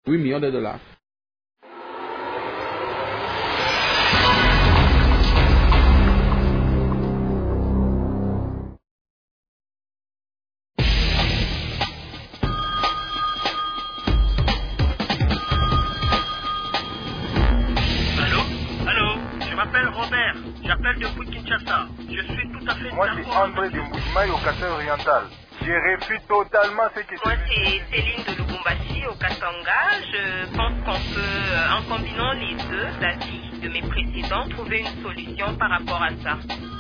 8 millions de dollars. J'appelle depuis Kinshasa. Je suis tout à fait Moi, c'est André de Mboujimaï au Kassai oriental. Je réfute totalement ce qui se Moi, c'est Céline de Lubumbashi au Katanga. Je pense qu'on peut, en combinant les deux avis de mes précédents, trouver une solution par rapport à ça.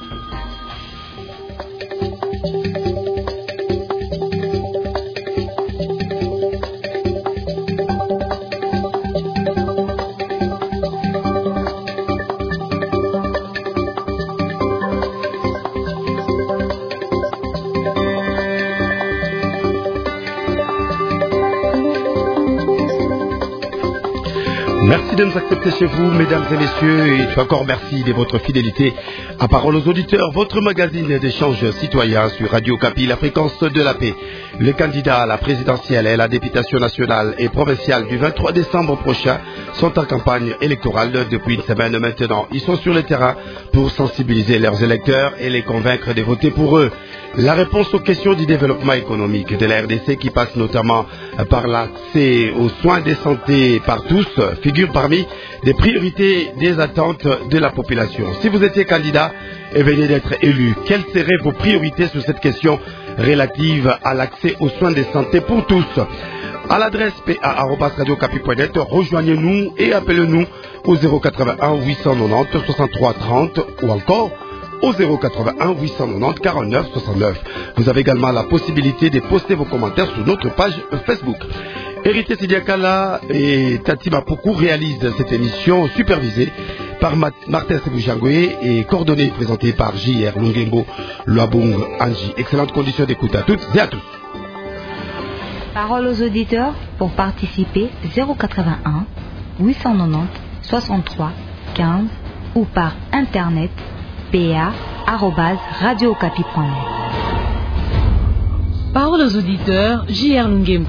Merci de nous accepter chez vous, mesdames et messieurs, et encore merci de votre fidélité à Parole aux auditeurs, votre magazine d'échange citoyen sur Radio Kapi, la fréquence de la paix. Les candidats à la présidentielle et à la députation nationale et provinciale du 23 décembre prochain sont en campagne électorale depuis une semaine maintenant. Ils sont sur le terrain pour sensibiliser leurs électeurs et les convaincre de voter pour eux. La réponse aux questions du développement économique de la RDC, qui passe notamment par l'accès aux soins de santé par tous, figure parmi les priorités des attentes de la population. Si vous étiez candidat et venez d'être élu, quelles seraient vos priorités sur cette question relative à l'accès aux soins de santé pour tous? À l'adresse pa@radiocapi.net, rejoignez-nous et appelez-nous au 081 890 63 30 ou encore au 081 890 49 69. Vous avez également la possibilité de poster vos commentaires sur notre page Facebook. Hérité Sidiakala et Tati Mapuku réalisent cette émission supervisée par Martin Sebujangwe et coordonnée et présentée par J.R. Lungembo Luabung Anji. Excellente condition d'écoute à toutes et à tous. Parole aux auditeurs pour participer 081 890 63 15 ou par internet pa@radiocapi.net. Parole aux auditeurs, J.R. Lungembo.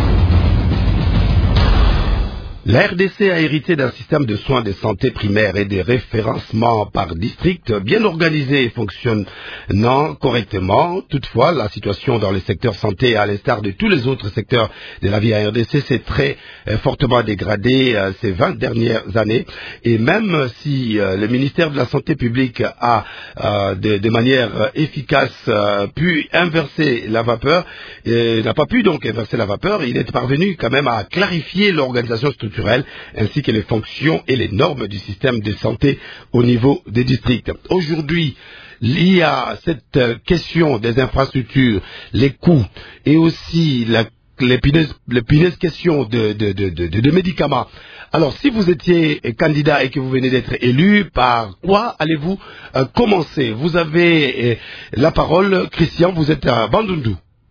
La RDC a hérité d'un système de soins de santé primaire et de référencement par district bien organisé et fonctionnant correctement. Toutefois, la situation dans le secteur santé, à l'instar de tous les autres secteurs de la vie à RDC, s'est très fortement dégradée ces 20 dernières années. Et même si le ministère de la Santé publique a de manière efficace pu inverser la vapeur, n'a pas pu donc inverser la vapeur, il est parvenu quand même à clarifier l'organisation structurelle ainsi que les fonctions et les normes du système de santé au niveau des districts. Aujourd'hui, il y a cette question des infrastructures, les coûts et aussi l'épineuse question de médicaments. Alors, si vous étiez candidat et que vous venez d'être élu, par quoi allez-vous commencer? Vous avez la parole, Christian, vous êtes à Bandundu.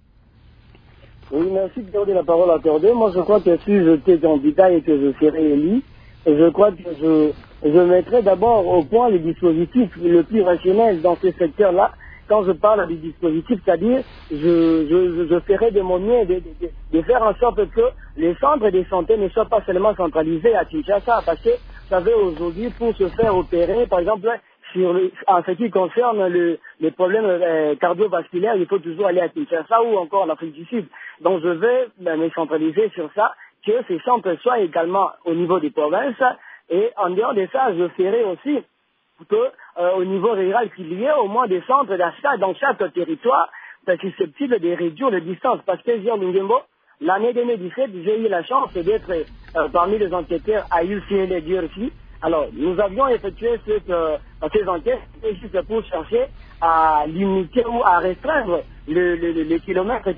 Oui, merci de donner la parole accordée. Moi, je crois que si j'étais candidat et que je serais élu, je crois que je mettrais d'abord au point les dispositifs le plus rationnel dans ce secteur-là. Quand je parle du dispositif, c'est-à-dire, je ferai de mon mieux de faire en sorte que les centres de santé ne soient pas seulement centralisés à Kinshasa, parce que, vous savez, aujourd'hui, pour se faire opérer, par exemple, en ce qui concerne les problèmes cardiovasculaires, il faut toujours aller à Kinshasa ou encore en Afrique du Sud. Donc je vais me centraliser sur ça, que ces centres soient également au niveau des provinces. Et en dehors de ça, je ferai aussi que au niveau rural, qu'il y ait au moins des centres d'achat dans chaque territoire susceptibles de réduire les distances. Parce que, Jean Lungembo, l'année 2017, j'ai eu la chance d'être parmi les enquêteurs à UCL et DRC. Alors, nous avions effectué ces enquêtes juste pour chercher à limiter ou à restreindre les kilomètres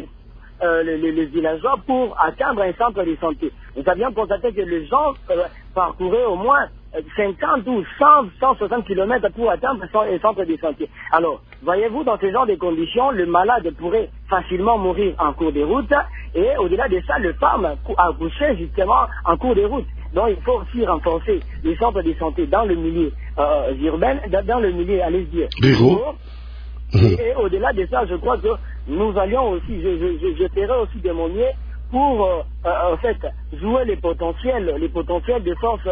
les villageois pour atteindre un centre de santé. Nous avions constaté que les gens parcouraient au moins 50 ou 160 kilomètres pour atteindre un centre de santé. Alors, voyez-vous, dans ce genre de conditions, le malade pourrait facilement mourir en cours de route et au-delà de ça, le femme accoucher justement en cours de route. Donc, il faut aussi renforcer les centres de santé dans le milieu urbain, dans le milieu, allez dire, rural. Et au-delà de ça, je crois que nous allions aussi, je ferai aussi de mon mieux pour en fait jouer les potentiels de force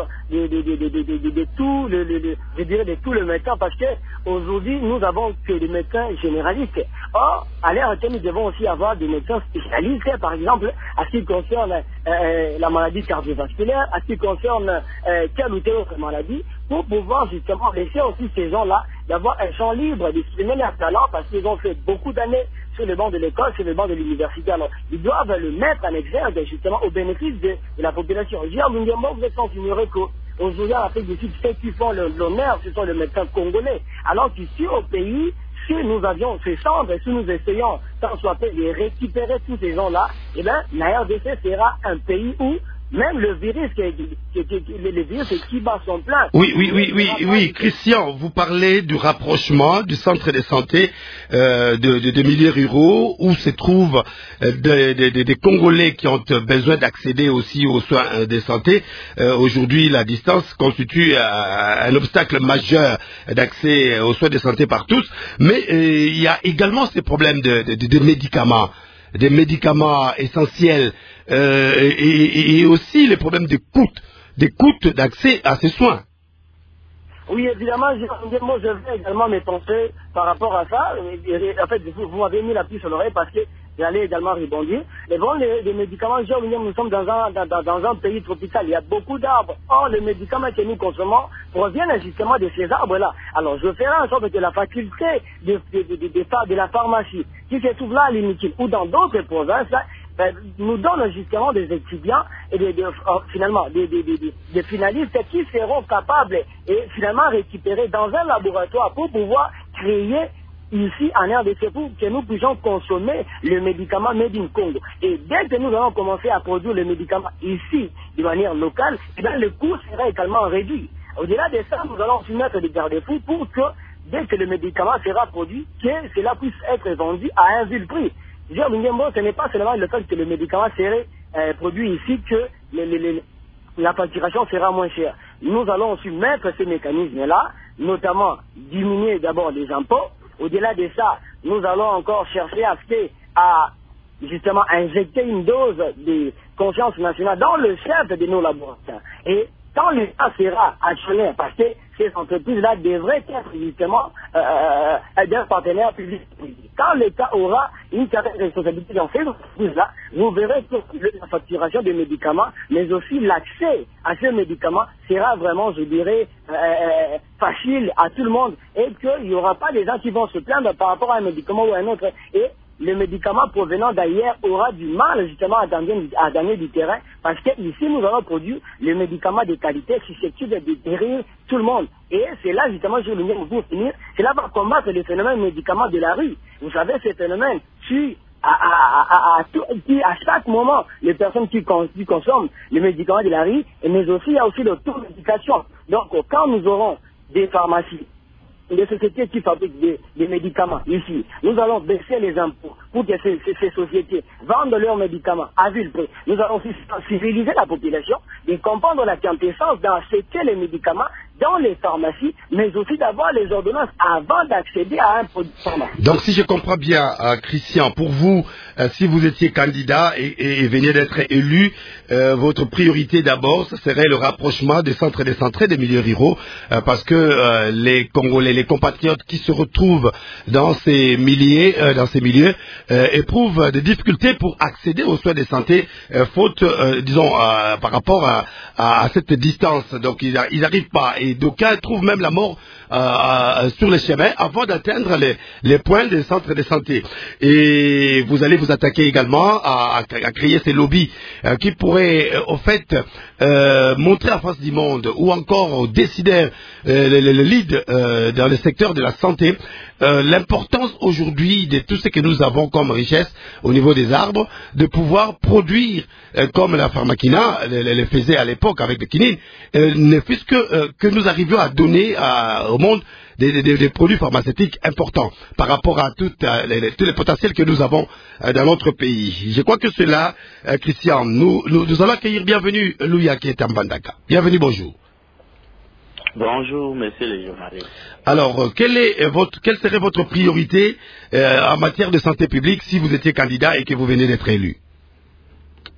de tout je dirais de tout le médecin, parce que aujourd'hui nous avons que des médecins généralistes. Or, à l'heure actuelle, nous devons aussi avoir des médecins spécialistes, par exemple à ce qui concerne la maladie cardiovasculaire, à ce qui concerne telle ou telle autre maladie, pour pouvoir justement laisser aussi ces gens-là d'avoir un champ libre, d'exprimer leur talent, parce qu'ils ont fait beaucoup d'années sur le banc de l'école, sur le banc de l'université. Alors, ils doivent le mettre en exergue justement au bénéfice de la population. Gérard Lungembo, vous êtes sans ignorer qu'aujourd'hui en Afrique du Sud, ceux qui font l'honneur, ce sont les médecins congolais. Alors qu'ici au pays, si nous avions ces centres, si nous essayons, tant soit peu, de récupérer tous ces gens-là, eh bien, la RDC sera un pays où même le virus qui bat son plein. Oui, Christian, vous parlez du rapprochement du centre de santé de milieux ruraux où se trouvent des Congolais qui ont besoin d'accéder aussi aux soins de santé. Aujourd'hui, la distance constitue un obstacle majeur d'accès aux soins de santé par tous, mais il y a également ces problèmes de médicaments. Des médicaments essentiels et aussi les problèmes des coûts d'accès à ces soins. Oui, évidemment, moi je vais également me penser par rapport à ça. En fait, vous m'avez mis la puce sur l'oreille parce que j'allais également rebondir. Mais bon, les médicaments, nous sommes dans un pays tropical. Il y a beaucoup d'arbres. Or, les médicaments que nous consommons proviennent justement de ces arbres-là. Alors, je ferai en sorte que la faculté de la pharmacie, qui se trouve là à l'Inutile ou dans d'autres provinces, là, nous donne justement des étudiants et finalement des finalistes qui seront capables et finalement récupérer dans un laboratoire pour pouvoir créer ici en RDC pour que nous puissions consommer le médicament Made in Congo. Et dès que nous allons commencer à produire le médicament ici de manière locale, eh bien, le coût sera également réduit. Au-delà de ça, nous allons aussi mettre des garde-fous pour que dès que le médicament sera produit, que cela puisse être vendu à un vil prix. Ce n'est pas seulement le fait que le médicament serait produit ici que la facturation sera moins chère. Nous allons aussi mettre ces mécanismes-là, notamment diminuer d'abord les impôts. Au-delà de ça, nous allons encore chercher à justement injecter une dose de conscience nationale dans le chef de nos laboratoires. Et quand l'État sera actionnaire, parce que ces entreprises-là devraient être justement d'un partenaire public. Quand l'État aura une certaine responsabilité dans ces entreprises-là, vous verrez que la facturation des médicaments, mais aussi l'accès à ces médicaments sera vraiment, je dirais, facile à tout le monde et qu'il n'y aura pas des gens qui vont se plaindre par rapport à un médicament ou à un autre. Et le médicament provenant d'ailleurs aura du mal justement à gagner du terrain parce que ici nous allons produire les médicaments de qualité susceptibles de guérir tout le monde. Et c'est là justement, je voulais vous finir, c'est là va combattre le phénomène médicaments de la rue. Vous savez, ce phénomène tue à chaque moment les personnes qui consomment les médicaments de la rue, mais aussi il y a aussi l'automédication. Donc quand nous aurons des pharmacies, des sociétés qui fabriquent des médicaments ici, nous allons baisser les impôts pour que ces sociétés vendent leurs médicaments à vil prix. Nous allons aussi civiliser la population et comprendre la quintessence dans ce qu'est les médicaments dans les pharmacies, mais aussi d'avoir les ordonnances avant d'accéder à un produit pharmaceutique. Donc si je comprends bien, Christian, pour vous, si vous étiez candidat et veniez d'être élu, votre priorité d'abord, ce serait le rapprochement des centres décentrés des milieux ruraux, parce que les Congolais, les compatriotes qui se retrouvent dans ces milieux éprouvent des difficultés pour accéder aux soins de santé, faute, par rapport à cette distance. Donc ils n'arrivent pas. Et d'aucuns trouvent même la mort sur les chemins avant d'atteindre les points des centres de santé. Et vous allez vous attaquer également à créer ces lobbies qui pourraient, au fait, montrer en face du monde ou encore aux décideurs, le lead dans le secteur de la santé, l'importance aujourd'hui de tout ce que nous avons comme richesse au niveau des arbres, de pouvoir produire, comme la pharmakina le faisait à l'époque avec le quinine, ne fût-ce que nous arrivions à donner au monde des produits pharmaceutiques importants par rapport à tous les potentiels que nous avons dans notre pays. Je crois que cela, Christian, nous allons accueillir bienvenue Louya qui est en Bandaka. Bienvenue, bonjour. Bonjour, monsieur le journaliste. Alors, quelle serait votre priorité en matière de santé publique si vous étiez candidat et que vous venez d'être élu?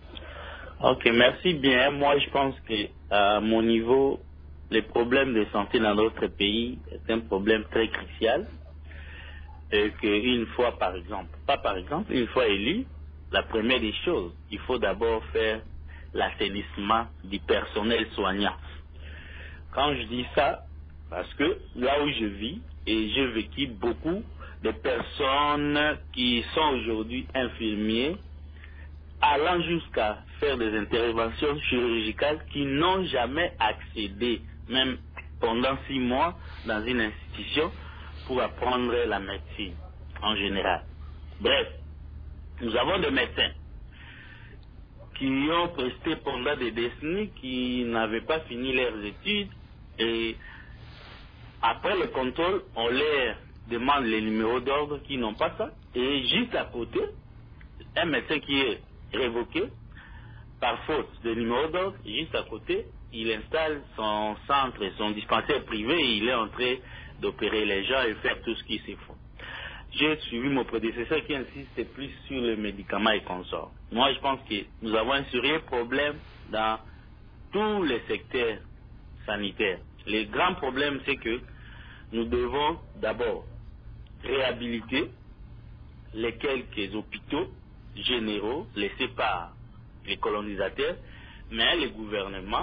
Ok, merci bien. Moi, je pense que à mon niveau, les problèmes de santé dans notre pays est un problème très crucial. Et qu'une fois, une fois élu, la première des choses, il faut d'abord faire l'assainissement du personnel soignant. Quand je dis ça, parce que là où je vis, et j'ai vécu beaucoup de personnes qui sont aujourd'hui infirmiers, allant jusqu'à faire des interventions chirurgicales qui n'ont jamais accédé, même pendant 6 mois, dans une institution pour apprendre la médecine en général. Bref, nous avons des médecins qui ont presté pendant des décennies, qui n'avaient pas fini leurs études, et après le contrôle, on leur demande les numéros d'ordre qui n'ont pas ça, et juste à côté, un médecin qui est révoqué par faute de numéro d'ordre, juste à côté, il installe son centre, son dispensaire privé, et il est en train d'opérer les gens et faire tout ce qui se faut. J'ai suivi mon prédécesseur qui insiste plus sur les médicaments et consorts. Moi, je pense que nous avons un sérieux problème dans tous les secteurs sanitaires. Le grand problème, c'est que nous devons d'abord réhabiliter les quelques hôpitaux généraux laissés par les colonisateurs, mais le gouvernement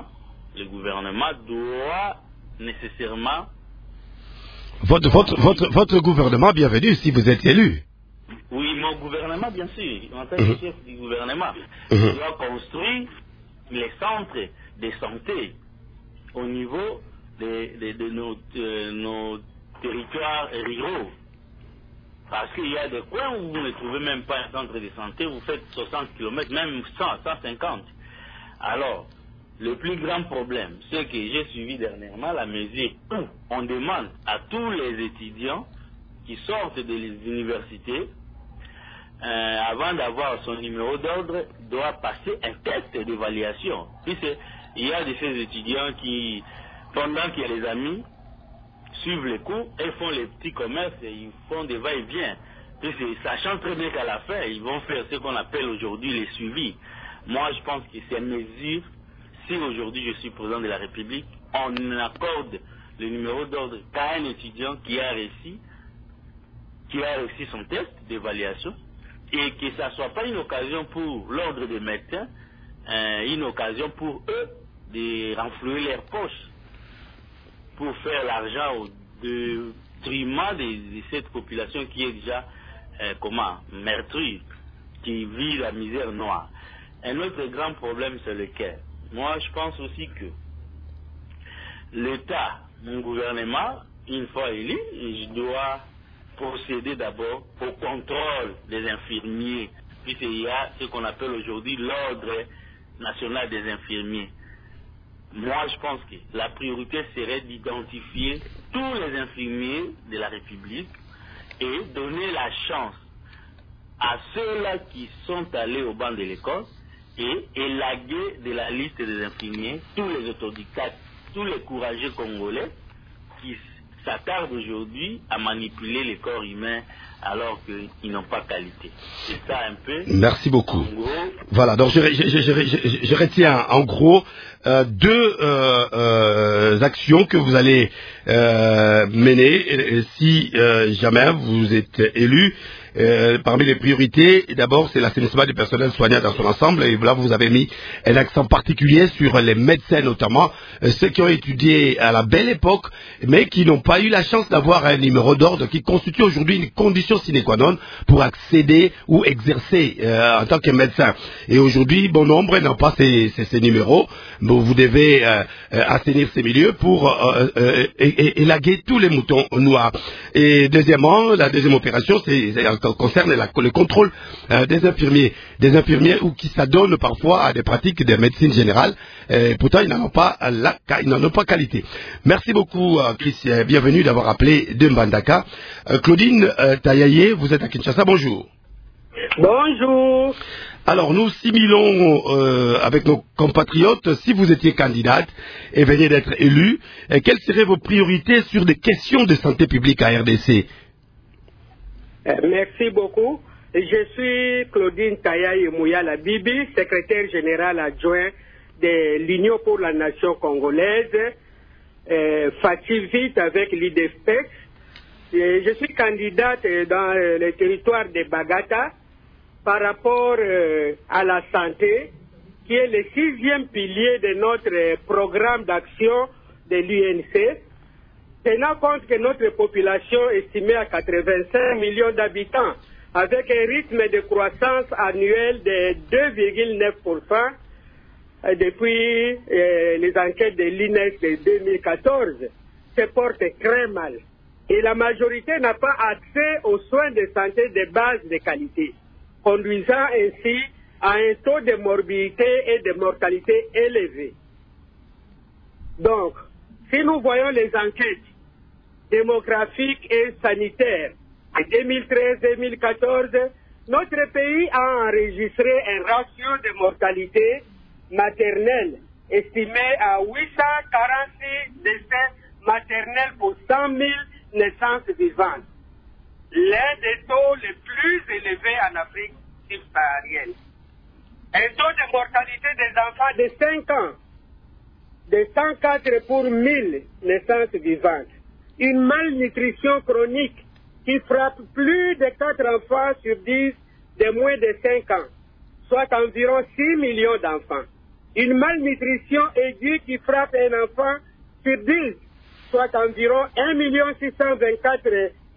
doit nécessairement... Votre gouvernement, bienvenue si vous êtes élu. Oui, mon gouvernement, bien sûr, en tant que chef du gouvernement, doit construire les centres de santé au niveau de nos territoires ruraux. Parce qu'il y a des coins où vous ne trouvez même pas un centre de santé, vous faites 60 km, même 100, 150. Alors, le plus grand problème, c'est que j'ai suivi dernièrement la mesure où on demande à tous les étudiants qui sortent des universités, avant d'avoir son numéro d'ordre, doit passer un test d'évaluation. Il y a de ces étudiants qui, pendant qu'il y a les amis, suivent les cours et font les petits commerces et ils font des va-et-vient. Sachant très bien qu'à la fin, ils vont faire ce qu'on appelle aujourd'hui les suivis. Moi, je pense que ces mesures, si aujourd'hui je suis président de la République, on accorde le numéro d'ordre qu'à un étudiant qui a réussi son test d'évaluation, et que ça ne soit pas une occasion pour l'ordre des médecins, une occasion pour eux de renflouer leurs poches pour faire l'argent au détriment de cette population qui est déjà meurtrie, qui vit la misère noire. Un autre grand problème, c'est lequel? Moi, je pense aussi que l'État, mon gouvernement, une fois élu, je dois procéder d'abord au contrôle des infirmiers, puisqu'il y a ce qu'on appelle aujourd'hui l'ordre national des infirmiers. Moi, je pense que la priorité serait d'identifier tous les infirmiers de la République et donner la chance à ceux-là qui sont allés au banc de l'école et élaguer de la liste des infirmiers tous les autodidactes, tous les courageux congolais qui s'attardent aujourd'hui à manipuler les corps humains alors qu'ils n'ont pas qualité. C'est ça un peu. Merci beaucoup. En gros, voilà, donc je retiens en gros deux actions que vous allez mener si jamais vous êtes élu. Parmi les priorités, d'abord, c'est l'assainissement du personnel soignant dans son ensemble. Et là, vous avez mis un accent particulier sur les médecins, notamment ceux qui ont étudié à la belle époque, mais qui n'ont pas eu la chance d'avoir un numéro d'ordre qui constitue aujourd'hui une condition sine qua non pour accéder ou exercer en tant que médecin. Et aujourd'hui, bon nombre n'ont pas ces numéros. Donc, vous devez assainir ces milieux pour élaguer tous les moutons noirs. Et deuxièmement, la deuxième opération, concerne le contrôle des infirmiers ou qui s'adonnent parfois à des pratiques de médecine générale. Pourtant, ils n'en ont pas qualité. Merci beaucoup, Chris. Bienvenue d'avoir appelé de Mbandaka. Claudine Tayaye, vous êtes à Kinshasa. Bonjour. Bonjour. Alors, nous simulons avec nos compatriotes, si vous étiez candidate et veniez d'être élu, quelles seraient vos priorités sur des questions de santé publique à RDC? Merci beaucoup. Je suis Claudine Tayaye Mouyala Bibi, secrétaire général adjoint de l'Union pour la Nation congolaise, facile avec l'IDFPEX. Je suis candidate dans le territoire de Bagata par rapport à la santé, qui est le 6e pilier de notre programme d'action de l'UNC, tenant compte que notre population est estimée à 85 millions d'habitants, avec un rythme de croissance annuelle de 2,9% depuis les enquêtes de l'INES de 2014, se porte très mal. Et la majorité n'a pas accès aux soins de santé de base de qualité, conduisant ainsi à un taux de morbidité et de mortalité élevé. Donc, si nous voyons les enquêtes démographiques et sanitaires, en 2013-2014, notre pays a enregistré un ratio de mortalité maternelle estimé à 846 décès maternels pour 100 000 naissances vivantes, l'un des taux les plus élevés en Afrique subsaharienne. Un taux de mortalité des enfants de 5 ans de 104 pour 1000 naissances vivantes. Une malnutrition chronique qui frappe plus de 4 enfants sur 10 de moins de 5 ans, soit environ 6 millions d'enfants. Une malnutrition aiguë qui frappe un enfant sur 10, soit environ 1 624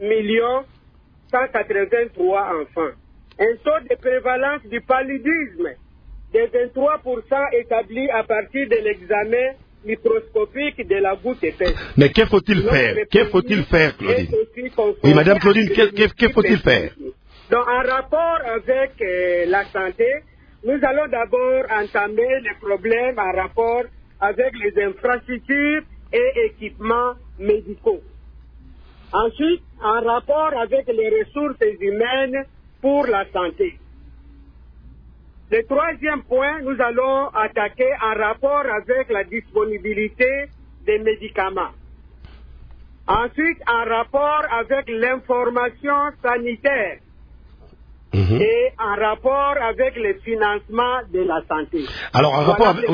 183 enfants. Un taux de prévalence du paludisme de 23% établi à partir de l'examen microscopique de la goutte épaisse. Mais que faut-il faire? Que faut-il faire, Claudine? Oui, Madame Claudine, que faut-il faire? Donc, en rapport avec la santé, nous allons d'abord entamer les problèmes en rapport avec les infrastructures et équipements médicaux. Ensuite, en rapport avec les ressources humaines pour la santé. Le troisième point, nous allons attaquer en rapport avec la disponibilité des médicaments. Ensuite, en rapport avec l'information sanitaire. Et en rapport avec le financement de la santé. Alors, en rapport avec...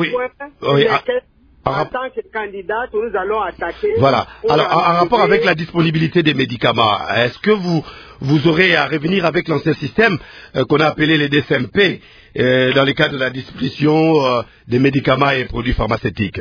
En tant que candidat, nous allons attaquer... Voilà. Alors, en rapport avec la disponibilité des médicaments, est-ce que vous aurez à revenir avec l'ancien système qu'on a appelé les DSMP dans le cadre de la distribution des médicaments et produits pharmaceutiques?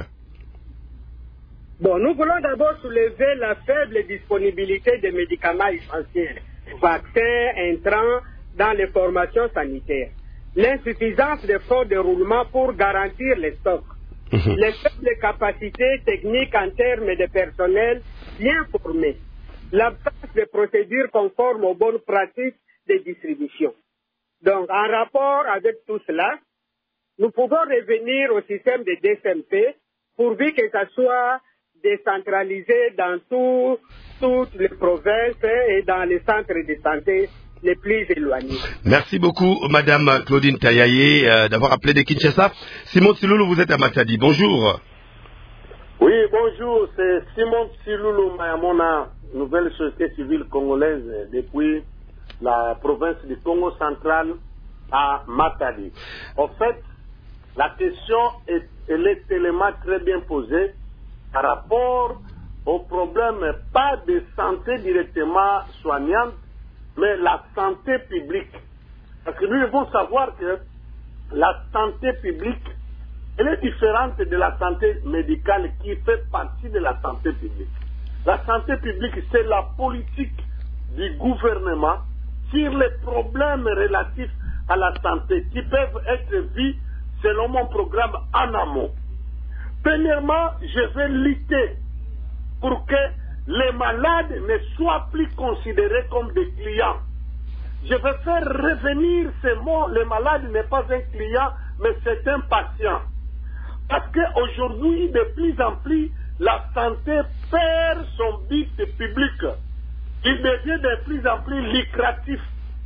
Bon, nous voulons d'abord soulever la faible disponibilité des médicaments essentiels, vaccins, intrants, dans les formations sanitaires. L'insuffisance des fonds de roulement pour garantir les stocks. Les faibles capacités techniques en termes de personnel bien formé. L'absence de procédures conformes aux bonnes pratiques de distribution. Donc, en rapport avec tout cela, nous pouvons revenir au système de DSMP pourvu que ça soit décentralisé dans toutes les provinces et dans les centres de santé les plus éloignés. Merci beaucoup, Madame Claudine Tayaye, d'avoir appelé de Kinshasa. Simon Tsiloulou, vous êtes à Matadi. Bonjour. Oui, bonjour. C'est Simon Tsiloulou Mayamona, nouvelle société civile congolaise depuis la province du Congo central à Matadi. En fait, la question elle est tellement très bien posée par rapport au problème, pas de santé directement soignante, mais la santé publique. Parce que nous devons savoir que la santé publique, elle est différente de la santé médicale qui fait partie de la santé publique. La santé publique, c'est la politique du gouvernement sur les problèmes relatifs à la santé qui peuvent être vus selon mon programme en amont. Premièrement, je vais lutter pour que les malades ne soient plus considérés comme des clients. Je vais faire revenir ces mots, le malade n'est pas un client, mais c'est un patient. Parce qu'aujourd'hui, de plus en plus, la santé perd son but public. Il devient de plus en plus lucratif.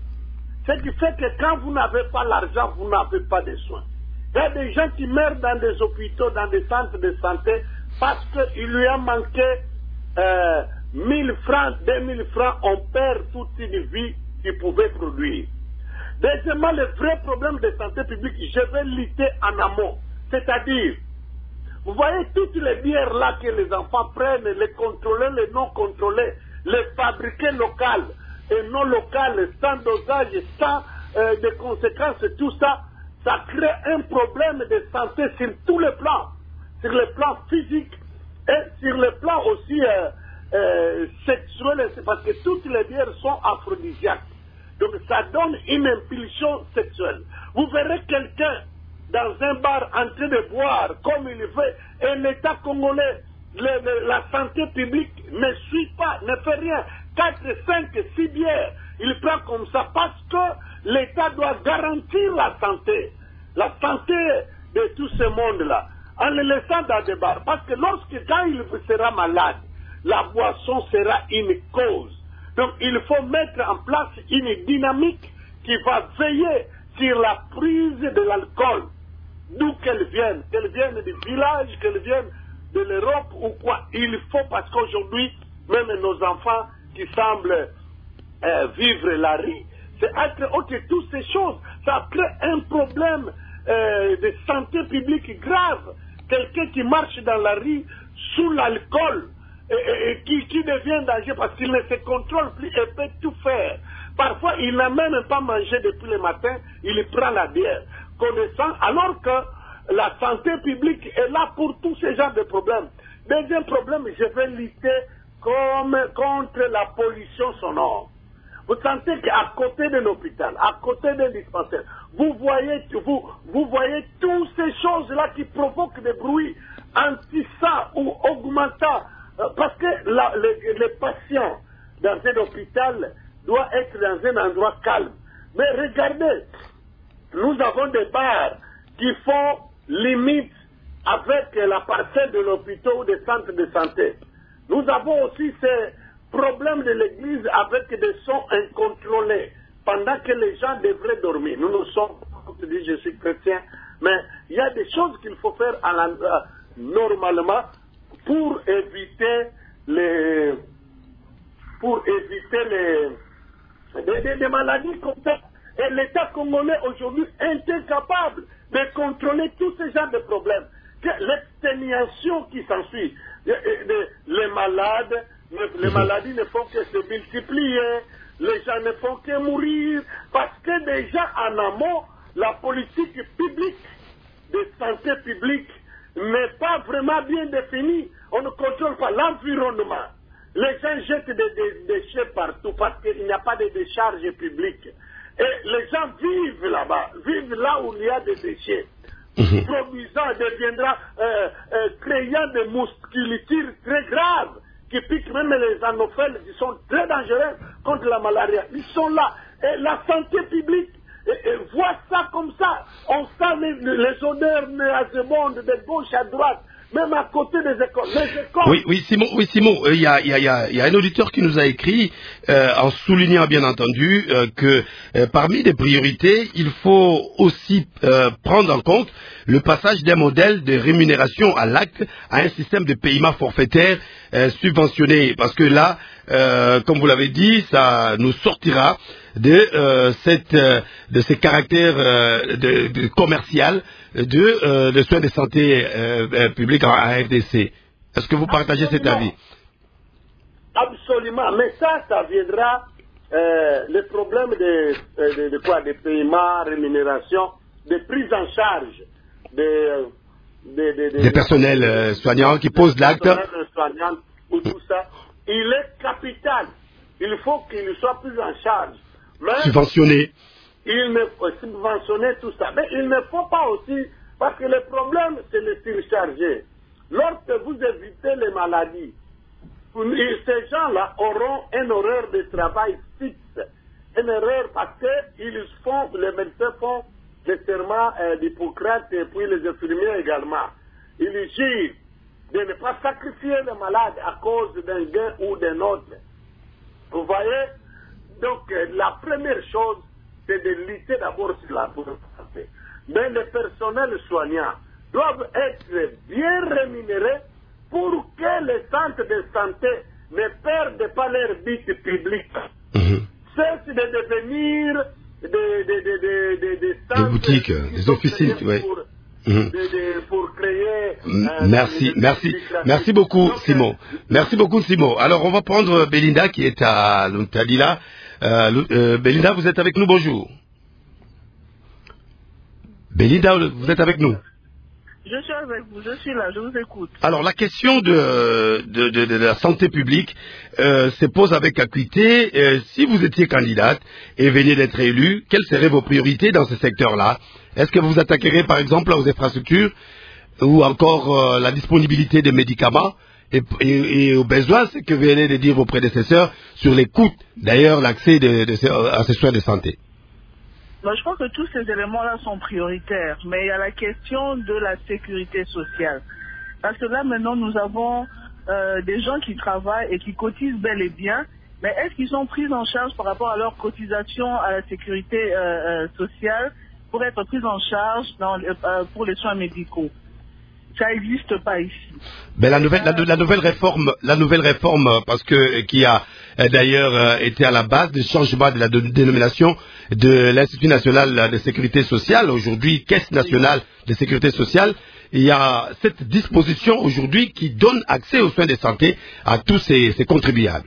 Ce qui fait que quand vous n'avez pas l'argent, vous n'avez pas de soins. Il y a des gens qui meurent dans des hôpitaux, dans des centres de santé, parce qu'il lui a manqué 1000 francs, 2000 francs, on perd toute une vie qu'il pouvait produire. Deuxièmement, le vrai problème de santé publique, je vais lutter en amont. C'est-à-dire, vous voyez toutes les bières là que les enfants prennent, les contrôlées, les non contrôlées, les fabriquées locales et non locales, sans dosage, sans de conséquences, tout ça, ça crée un problème de santé sur tous les plans. Sur le plan physique et sur le plan aussi sexuel, parce que toutes les bières sont aphrodisiaques. Donc ça donne une impulsion sexuelle. Vous verrez quelqu'un dans un bar en train de boire comme il veut, et l'État congolais, la santé publique ne suit pas, ne fait rien. 4, 5, 6 bières, il prend comme ça parce que l'État doit garantir la santé de tout ce monde-là, en le laissant dans des bars. Parce que quand il sera malade, la boisson sera une cause. Donc il faut mettre en place une dynamique qui va veiller sur la prise de l'alcool, d'où qu'elle vienne du village, qu'elle vienne de l'Europe ou quoi. Il faut, parce qu'aujourd'hui, même nos enfants qui semblent vivre la rue, c'est entre autres toutes ces choses, ça crée un problème de santé publique grave. Quelqu'un qui marche dans la rue sous l'alcool, et qui devient dangereux parce qu'il ne se contrôle plus et peut tout faire. Parfois, il n'a même pas mangé depuis le matin, il prend la bière. Connaissant, alors que la santé publique est là pour tous ces genres de problèmes. Deuxième problème, je vais lutter contre la pollution sonore. Vous sentez qu'à côté de l'hôpital, à côté d'un dispensaire, vous voyez toutes ces choses-là qui provoquent des bruits anti-ça ou augmentant. Parce que les patients dans un hôpital doivent être dans un endroit calme. Mais regardez, nous avons des bars qui font limite avec la parcelle de l'hôpital ou des centres de santé. Nous avons aussi ces problèmes de l'église avec des sons incontrôlés pendant que les gens devraient dormir. Nous nous sommes, comme tu dis, je suis chrétien, mais il y a des choses qu'il faut faire normalement pour éviter des maladies comme ça. Et l'État congolais aujourd'hui est incapable de contrôler tous ces genres de problèmes. L'exténuation qui s'ensuit, les maladies ne font que se multiplier, les gens ne font que mourir, parce que déjà en amont, la politique publique de santé publique n'est pas vraiment bien définie. On ne contrôle pas l'environnement. Les gens jettent des déchets partout parce qu'il n'y a pas de décharge publique. Et les gens vivent là-bas, vivent là où il y a des déchets. Produisant deviendra, créant des musculatures très graves qui piquent même les anophèles qui sont très dangereux contre la malaria. Ils sont là. Et la santé publique voit ça comme ça. On sent les odeurs nauséabondes de gauche à droite, même à côté des écoles. Oui, Simon, il y a un auditeur qui nous a écrit, en soulignant bien entendu que parmi les priorités, il faut aussi prendre en compte le passage d'un modèle de rémunération à l'acte à un système de paiement forfaitaire subventionné. Parce que là, comme vous l'avez dit, ça nous sortira de ces caractères commercial de soins de santé publique en RDC. Est-ce que vous partagez cet avis? Absolument, mais ça viendra le problème de paiement, rémunération, de prise en charge des personnels soignants qui posent l'acte. Soignants ou tout ça, il est capital. Il faut qu'il soit pris en charge. Mais subventionné. Il ne faut subventionner tout ça. Mais il ne faut pas aussi, parce que le problème, c'est le surcharger. Lorsque vous évitez les maladies, ces gens-là auront un horaire de travail fixe. Une erreur parce que les médecins font le serment d'Hippocrate et puis les infirmiers également. Ils jurent de ne pas sacrifier les malades à cause d'un gain ou d'un autre. Vous voyez? Donc, la première chose, c'est de lutter d'abord sur la santé. Mais les personnels soignants doivent être bien rémunérés pour que les centres de santé ne perdent pas leur but public. Cesse de devenir centres, des boutiques, des officines, oui. Pour créer... Merci beaucoup, Simon. Merci beaucoup, Simon. Alors, on va prendre Belinda qui est à Luntadila. Belinda, vous êtes avec nous, bonjour. Belinda, vous êtes avec nous? Je suis avec vous, je suis là, je vous écoute. Alors, la question de la santé publique se pose avec acuité. Si vous étiez candidate et veniez d'être élue, quelles seraient vos priorités dans ce secteur-là? Est-ce que vous vous attaquerez, par exemple, aux infrastructures ou encore la disponibilité des médicaments et aux besoins, ce que venaient de dire vos prédécesseurs sur les coûts, d'ailleurs, l'accès à ces soins de santé? Je pense que tous ces éléments-là sont prioritaires, mais il y a la question de la sécurité sociale. Parce que là, maintenant, nous avons des gens qui travaillent et qui cotisent bel et bien, mais est-ce qu'ils sont pris en charge par rapport à leur cotisation à la sécurité sociale pour être pris en charge pour les soins médicaux? Ça n'existe pas ici. Mais la nouvelle réforme, parce que qui a d'ailleurs été à la base du changement de la dénomination de l'Institut national de sécurité sociale, aujourd'hui Caisse nationale de sécurité sociale, il y a cette disposition aujourd'hui qui donne accès aux soins de santé à tous ces contribuables.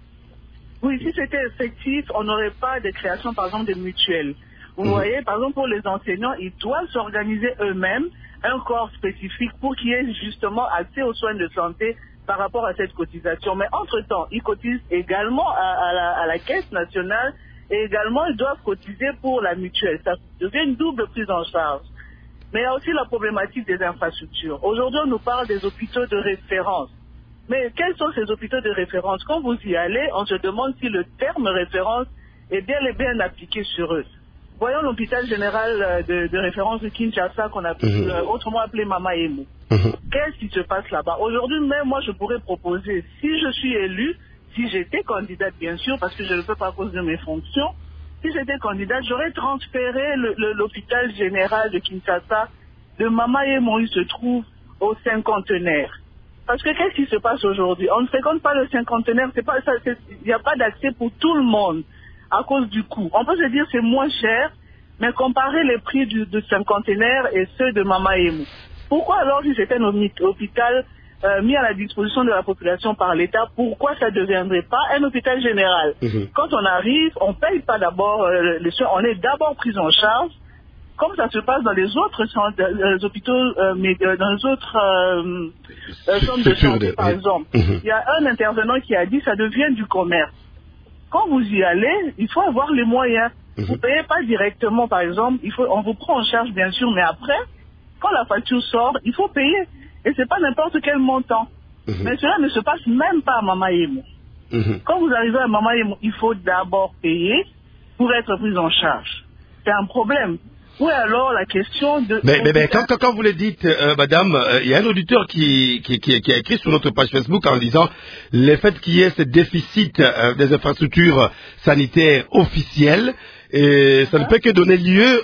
Oui, si c'était effectif, on n'aurait pas de création, par exemple, de mutuelles. Vous voyez, par exemple, pour les enseignants, ils doivent s'organiser eux-mêmes un corps spécifique pour qu'il y ait justement accès aux soins de santé par rapport à cette cotisation. Mais entre-temps, ils cotisent également à la Caisse nationale et également ils doivent cotiser pour la mutuelle. Ça devient une double prise en charge. Mais il y a aussi la problématique des infrastructures. Aujourd'hui, on nous parle des hôpitaux de référence. Mais quels sont ces hôpitaux de référence? Quand vous y allez, on se demande si le terme référence est bien appliqué sur eux. Voyons l'hôpital général de référence de Kinshasa qu'on a autrement appelé Mama Emo. Qu'est-ce qui se passe là-bas? Aujourd'hui, même moi, je pourrais proposer, si je suis élu, si j'étais candidate, bien sûr, parce que je ne le peux pas à cause de mes fonctions, si j'étais candidate, j'aurais transféré l'hôpital général de Kinshasa de Mama Emo, il se trouve au cinquantenaire. Parce que qu'est-ce qui se passe aujourd'hui? On ne fréquente pas le cinquantenaire, il n'y a pas d'accès pour tout le monde à cause du coût. On peut se dire c'est moins cher, mais comparer les prix du cinquantenaire et ceux de Mama Emo. Pourquoi alors, si c'était un hôpital mis à la disposition de la population par l'État, pourquoi ça ne deviendrait pas un hôpital général? Quand on arrive, on ne paye pas d'abord les soins, on est d'abord pris en charge, comme ça se passe dans les autres hôpitaux, mais dans les autres zones de santé, par exemple. Il y a un intervenant qui a dit ça devient du commerce. Quand vous y allez, il faut avoir les moyens. Vous ne payez pas directement, par exemple. On vous prend en charge, bien sûr, mais après, quand la facture sort, il faut payer. Et ce n'est pas n'importe quel montant. Mais cela ne se passe même pas à Mama Emo. Quand vous arrivez à Mama Emo, il faut d'abord payer pour être pris en charge. C'est un problème. Oui, alors la question de... Mais quand vous le dites, madame, il y a un auditeur qui a écrit sur notre page Facebook en disant le fait qu'il y ait ce déficit des infrastructures sanitaires officielles, et ça ne peut que donner lieu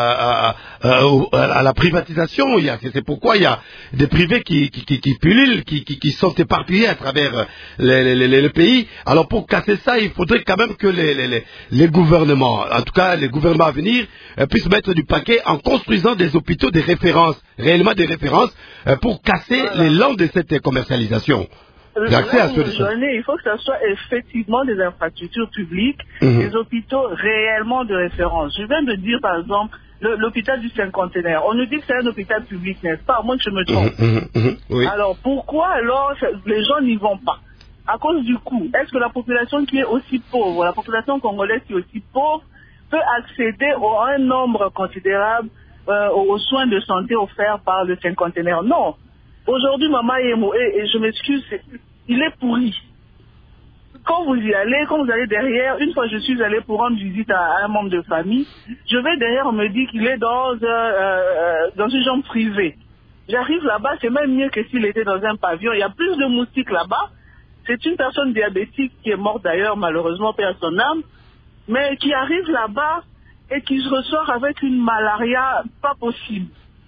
à la privatisation. C'est pourquoi il y a des privés qui pullulent, qui sont éparpillés à travers le pays. Alors pour casser ça, il faudrait quand même que les gouvernements, en tout cas les gouvernements à venir, puissent mettre du paquet en construisant des hôpitaux de référence, réellement des références, pour casser les langues de cette commercialisation. Il faut que ce soit effectivement des infrastructures publiques, des hôpitaux réellement de référence. Je viens de dire, par exemple, l'hôpital du cinquantenaire. On nous dit que c'est un hôpital public, n'est-ce pas? À moins que je me trompe. Oui. Alors, pourquoi alors les gens n'y vont pas? À cause du coût. Est-ce que la population qui est aussi pauvre, la population congolaise qui est aussi pauvre, peut accéder à un nombre considérable aux soins de santé offerts par le cinquantenaire? Non. Aujourd'hui, Mama Emo, et je m'excuse, il est pourri. Quand vous y allez, quand vous allez derrière, une fois je suis allé pour rendre visite à un membre de famille, je vais derrière, on me dit qu'il est dans une chambre privée. J'arrive là-bas, c'est même mieux que s'il était dans un pavillon. Il y a plus de moustiques là-bas. C'est une personne diabétique qui est morte d'ailleurs, malheureusement, paix à son âme, mais qui arrive là-bas et qui se ressort avec une malaria pas possible.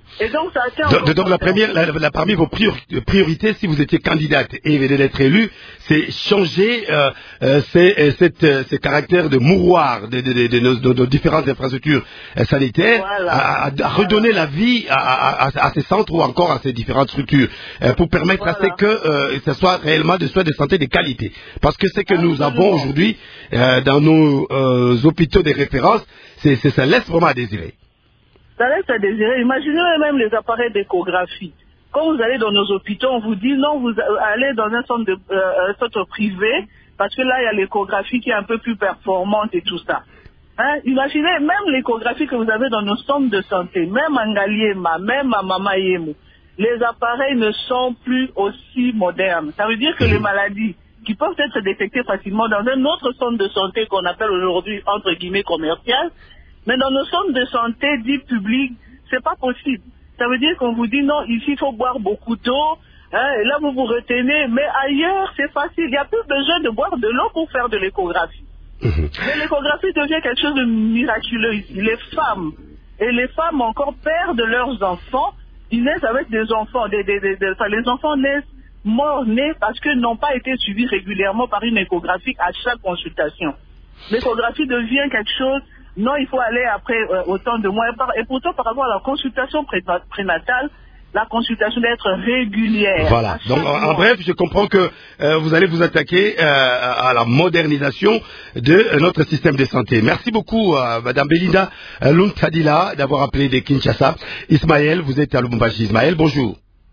Et donc, ça a été donc parmi vos priorités, si vous étiez candidate et venez d'être élue, c'est changer ces caractères de mouroir de nos différentes infrastructures sanitaires, à redonner la vie à ces centres ou encore à ces différentes structures, pour permettre à ce que ce soit réellement des soins de santé de qualité. Parce que ce que nous avons aujourd'hui dans nos hôpitaux de référence, ça laisse vraiment à désirer. Ça laisse à désirer. Imaginez même les appareils d'échographie. Quand vous allez dans nos hôpitaux, on vous dit non, vous allez dans un centre privé, parce que là, il y a l'échographie qui est un peu plus performante et tout ça. Hein? Imaginez même l'échographie que vous avez dans nos centres de santé, même à Ngaliema, même à Mama Yemu. Les appareils ne sont plus aussi modernes. Ça veut dire que les maladies qui peuvent être détectées facilement dans un autre centre de santé qu'on appelle aujourd'hui, entre guillemets, commercial, mais dans nos centres de santé dits publics, c'est pas possible. Ça veut dire qu'on vous dit non, ici il faut boire beaucoup d'eau, hein, et là vous vous retenez, mais ailleurs c'est facile. Il n'y a plus besoin de boire de l'eau pour faire de l'échographie. Mais l'échographie devient quelque chose de miraculeux ici. Les femmes encore perdent leurs enfants, ils naissent avec des enfants, les enfants naissent morts-nés parce qu'ils n'ont pas été suivis régulièrement par une échographie à chaque consultation. L'échographie devient quelque chose. Non, il faut aller après autant de mois. Et pourtant, par rapport à la consultation prénatale, la consultation doit être régulière. Voilà. Donc, en bref, je comprends que vous allez vous attaquer à la modernisation de notre système de santé. Merci beaucoup, Madame Belinda Luntadila, d'avoir appelé de Kinshasa. Ismaël, vous êtes à Lubumbashi. Ismaël, bonjour.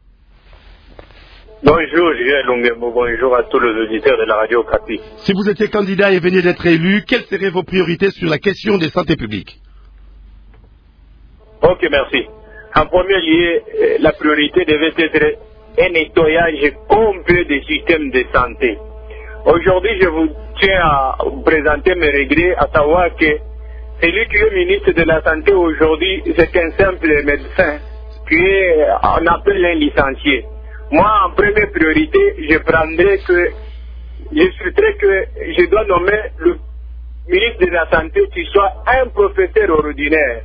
Bonjour, Julien Longuembo, bonjour à tous les auditeurs de la radio Okapi. Si vous étiez candidat et veniez d'être élu, quelles seraient vos priorités sur la question de santé publique? Ok, merci. En premier lieu, la priorité devait être un nettoyage complet des systèmes de santé. Aujourd'hui, je vous tiens à vous présenter mes regrets, à savoir que celui qui est ministre de la Santé aujourd'hui, c'est qu'un simple médecin qui est, on appelle un licencié. Moi, en première priorité, je prendrais que, je souhaiterais que je dois nommer le ministre de la Santé qui soit un professeur ordinaire.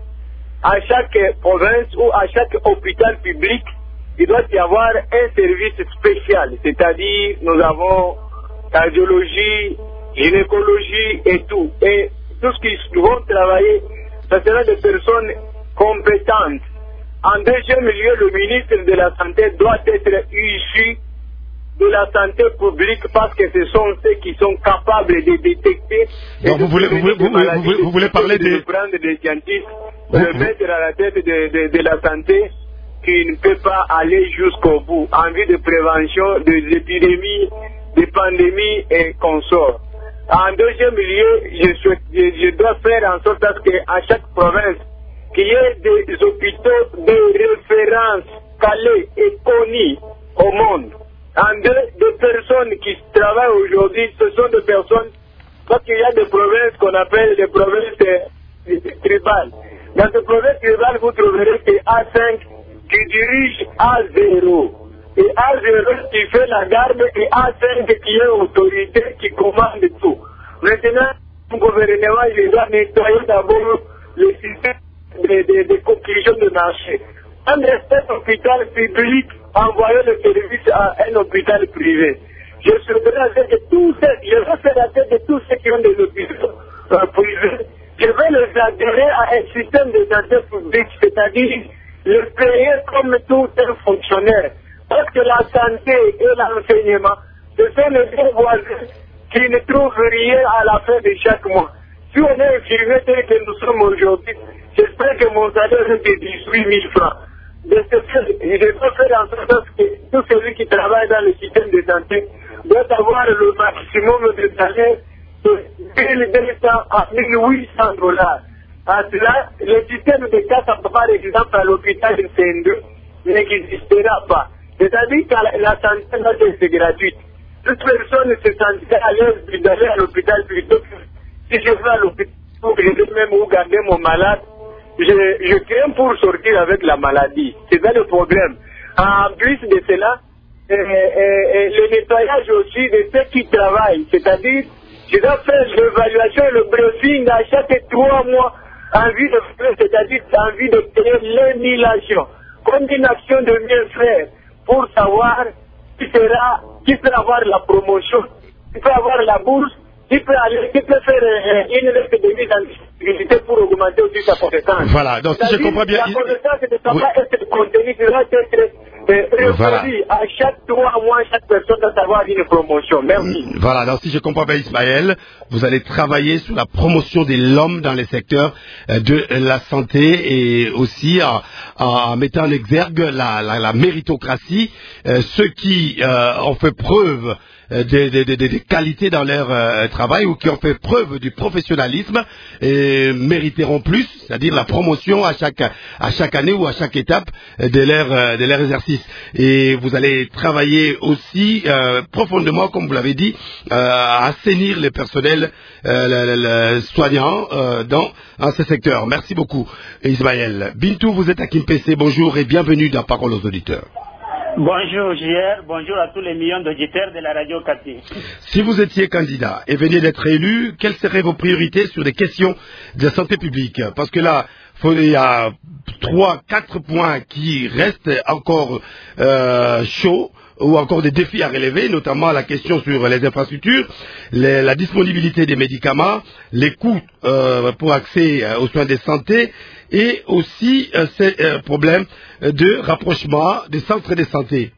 À chaque province ou à chaque hôpital public, il doit y avoir un service spécial. C'est-à-dire, nous avons cardiologie, gynécologie et tout. Et tout ce qui vont travailler, ce sera des personnes compétentes. En deuxième lieu, le ministre de la Santé doit être issu de la santé publique parce que ce sont ceux qui sont capables de détecter. Donc vous voulez parler de prendre des scientifiques, de mettre à la tête de la santé qui ne peut pas aller jusqu'au bout en vue de prévention des épidémies, des pandémies et consorts. En deuxième lieu, je dois faire en sorte qu'à chaque province, qu'il y ait des hôpitaux de référence calés et connus au monde. Des personnes qui travaillent aujourd'hui, ce sont des personnes, parce qu'il y a des provinces qu'on appelle des provinces tribales. Dans ces provinces tribales, vous trouverez que A5 qui dirige A0. Et A0 qui fait la garde et A5 qui est autorité qui commande tout. Maintenant, le gouvernement, il doit nettoyer d'abord le système des conclusions de marché. Un hôpital public envoyer le service à un hôpital privé. Je souhaiterais la tête de tous ceux, je vais faire la tête de tous ceux qui ont des hôpitaux privés. Je vais les adhérer à un système de santé publique, c'est-à-dire les payer comme tout un fonctionnaire. Parce que la santé et l'enseignement, ce sont les deux voisins qui ne trouvent rien à la fin de chaque mois. Si on est infirmier tel que nous sommes aujourd'hui, j'espère que mon salaire est de 18 000 francs. Je dois faire en sorte que tout celui qui travaille dans le système de santé doit avoir le maximum de salaire de 1200 à 1800 dollars. À cela, le système de casse, par exemple, à l'hôpital de Sendou n'existera pas. C'est-à-dire que la santé c'est gratuite. Toute personne se sentirait à l'aise d'aller à l'hôpital plutôt que si je vais à l'hôpital pour même où garder mon malade. Je crains pour sortir avec la maladie. C'est ça le problème. En plus de cela, le nettoyage aussi de ceux qui travaillent. C'est-à-dire, je dois faire l'évaluation et le briefing à chaque 3 mois en vue de faire, c'est-à-dire en vue de créer l'émulation. combination de mieux faire pour savoir qui peut avoir la promotion, qui peut avoir la bourse, qui peut faire une lettre de mise en disponibilité pour augmenter aussi sa compétence. Voilà, donc si je comprends bien... La connaissance ne doit pas être contenue, devra être reproduit à chaque 3 mois, chaque personne doit avoir une promotion. Merci. Voilà, donc si je comprends bien Ismaël, vous allez travailler sur la promotion de l'homme dans les secteurs de la santé et aussi en mettant en exergue la méritocratie, ceux qui ont fait preuve des qualités dans leur travail ou qui ont fait preuve du professionnalisme et mériteront plus, c'est-à-dire la promotion à chaque année ou à chaque étape de leur exercice. Et vous allez travailler aussi profondément, comme vous l'avez dit, à assainir les personnels soignants dans ce secteur. Merci beaucoup Ismaël. Bintou, vous êtes à Kimpese, bonjour et bienvenue dans Parole aux auditeurs. Bonjour JR, bonjour à tous les millions d'auditeurs de la radio Kapi. Si vous étiez candidat et veniez d'être élu, quelles seraient vos priorités sur des questions de santé publique? Parce que là, il y a 3-4 points qui restent encore chauds ou encore des défis à relever, notamment la question sur les infrastructures, la disponibilité des médicaments, les coûts pour accès aux soins de santé et aussi ces problèmes de rapprochement des centres de santé.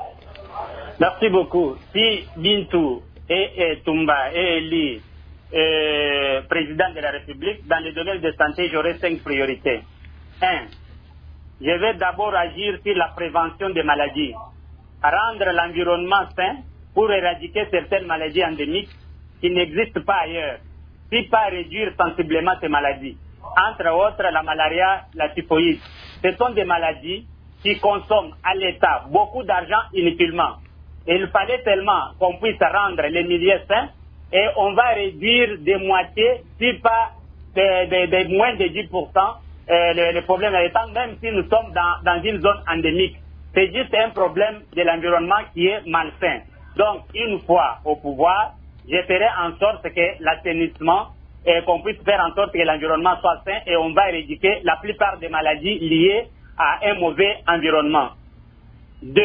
Merci beaucoup. Si Bintou et Toumba et Eli, président de la République, dans le domaine de santé, j'aurai 5 priorités. 1. Je vais d'abord agir sur la prévention des maladies, rendre l'environnement sain pour éradiquer certaines maladies endémiques qui n'existent pas ailleurs, puis pas réduire sensiblement ces maladies. Entre autres, la malaria, la typhoïde. Ce sont des maladies qui consomment à l'État beaucoup d'argent inutilement. Et il fallait tellement qu'on puisse rendre les milieux sains et on va réduire de moitié, si pas de moins de 10%, les problèmes à l'État, même si nous sommes dans une zone endémique. C'est juste un problème de l'environnement qui est malsain. Donc, une fois au pouvoir, je ferai en sorte que l'assainissement, et qu'on puisse faire en sorte que l'environnement soit sain et on va éradiquer la plupart des maladies liées à un mauvais environnement. 2.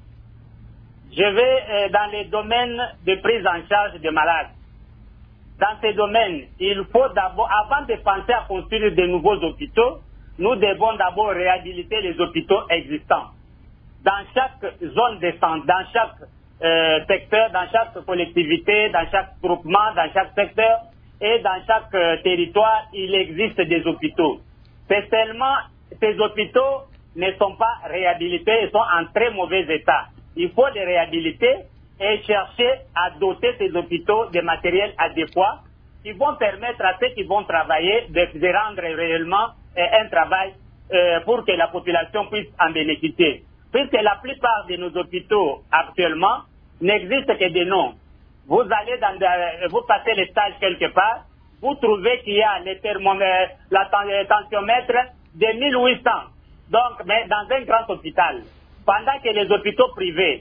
Je vais dans les domaines de prise en charge des malades. Dans ces domaines, il faut d'abord, avant de penser à construire de nouveaux hôpitaux, nous devons d'abord réhabiliter les hôpitaux existants. Dans chaque zone de santé, dans chaque secteur, dans chaque collectivité, dans chaque groupement, dans chaque secteur et dans chaque territoire, il existe des hôpitaux. C'est seulement ces hôpitaux ne sont pas réhabilités, ils sont en très mauvais état. Il faut les réhabiliter et chercher à doter ces hôpitaux de matériel adéquat qui vont permettre à ceux qui vont travailler de rendre réellement un travail pour que la population puisse en bénéficier. Puisque la plupart de nos hôpitaux actuellement n'existent que des noms. Vous allez vous passez les stages quelque part, vous trouvez qu'il y a les thermomètres, le tensiomètre de 1800. Donc, mais dans un grand hôpital, pendant que les hôpitaux privés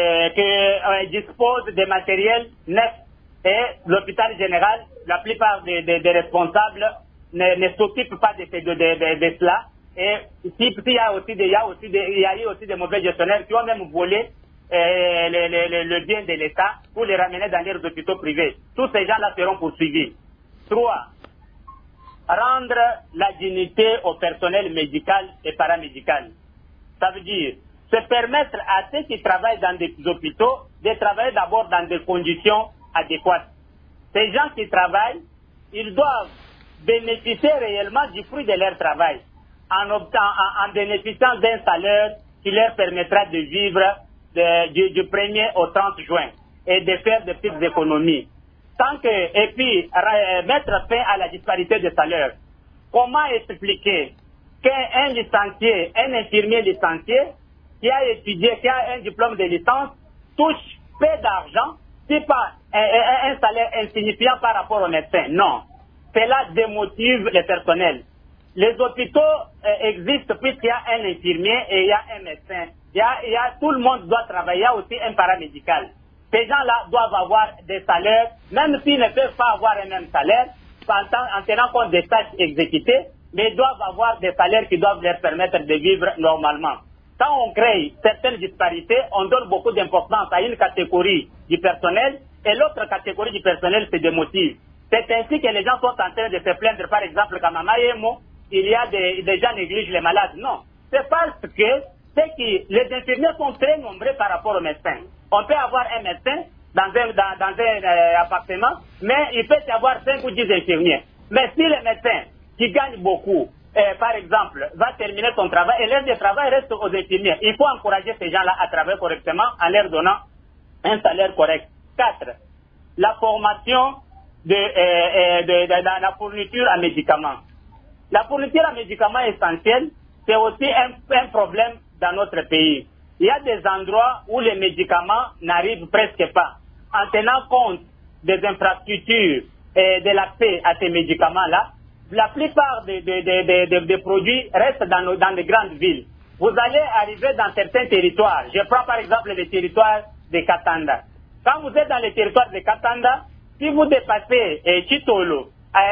disposent de matériel neuf et l'hôpital général, la plupart des responsables ne s'occupent pas de cela. Et il y a eu aussi des mauvais gestionnaires qui ont même volé le bien de l'État pour les ramener dans leurs hôpitaux privés. Tous ces gens-là seront poursuivis. 3. Rendre la dignité au personnel médical et paramédical. Ça veut dire se permettre à ceux qui travaillent dans des hôpitaux de travailler d'abord dans des conditions adéquates. Ces gens qui travaillent, ils doivent bénéficier réellement du fruit de leur travail en bénéficiant d'un salaire qui leur permettra de vivre du 1er au 30 juin et de faire de petites économies. Et puis mettre fin à la disparité de salaire. Comment expliquer qu'un licencié, un infirmier licencié qui a étudié, qui a un diplôme de licence, touche peu d'argent, c'est pas un salaire insignifiant par rapport au médecin? Non. Cela démotive le personnel. Les hôpitaux existent puisqu'il y a un infirmier et il y a un médecin. Tout le monde doit travailler, il y a aussi un paramédical. Ces gens-là doivent avoir des salaires, même s'ils ne peuvent pas avoir un même salaire, en tenant compte des tâches exécutées, mais doivent avoir des salaires qui doivent leur permettre de vivre normalement. Quand on crée certaines disparités, on donne beaucoup d'importance à une catégorie du personnel et l'autre catégorie du personnel se démotive. C'est ainsi que les gens sont en train de se plaindre, par exemple, qu'à Mamaïemo, il y a des gens négligent les malades. Non, c'est parce que les infirmiers sont très nombreux par rapport aux médecins. On peut avoir un médecin dans un appartement, mais il peut y avoir 5 ou 10 infirmiers. Mais si le médecin qui gagne beaucoup, par exemple, va terminer son travail et l'heure de travail reste aux infirmiers, il faut encourager ces gens-là à travailler correctement en leur donnant un salaire correct. 4. La formation dans la fourniture à médicaments. La fourniture à médicaments essentielle, c'est aussi un problème dans notre pays. Il y a des endroits où les médicaments n'arrivent presque pas. En tenant compte des infrastructures et de l'accès à ces médicaments-là, la plupart des produits restent dans les grandes villes. Vous allez arriver dans certains territoires. Je prends par exemple le territoire de Katanda. Quand vous êtes dans le territoire de Katanda, si vous dépassez Chitolo,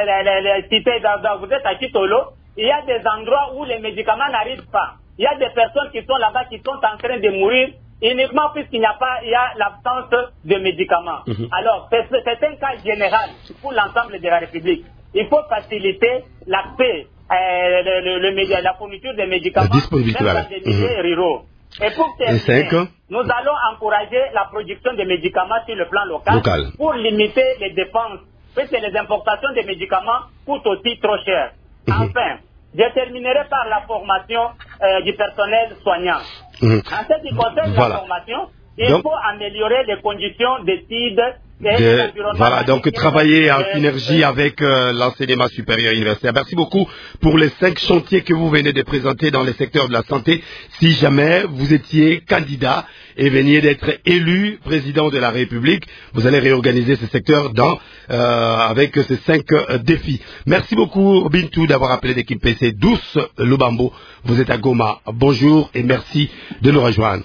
vous êtes à Chitolo, il y a des endroits où les médicaments n'arrivent pas. Il y a des personnes qui sont là-bas qui sont en train de mourir uniquement puisqu'il n'y a pas, il y a l'absence de médicaments. Alors, c'est un cas général pour l'ensemble de la République. Il faut faciliter l'accès, la fourniture des médicaments, même dans des milieux ruraux. Et pour terminer, nous allons encourager la production de médicaments sur le plan local. Pour limiter les dépenses, puisque les importations de médicaments coûtent aussi trop cher. Enfin, je terminerai par la formation du personnel soignant. En ce qui concerne la formation, il faut améliorer les conditions d'études. Voilà, donc travailler en synergie avec l'enseignement supérieur universitaire. Merci beaucoup pour les 5 chantiers que vous venez de présenter dans les secteurs de la santé. Si jamais vous étiez candidat et veniez d'être élu président de la République, vous allez réorganiser ce secteur avec ces 5 défis. Merci beaucoup Bintou d'avoir appelé l'équipe PC. Douce Lubambo, vous êtes à Goma. Bonjour et merci de nous rejoindre.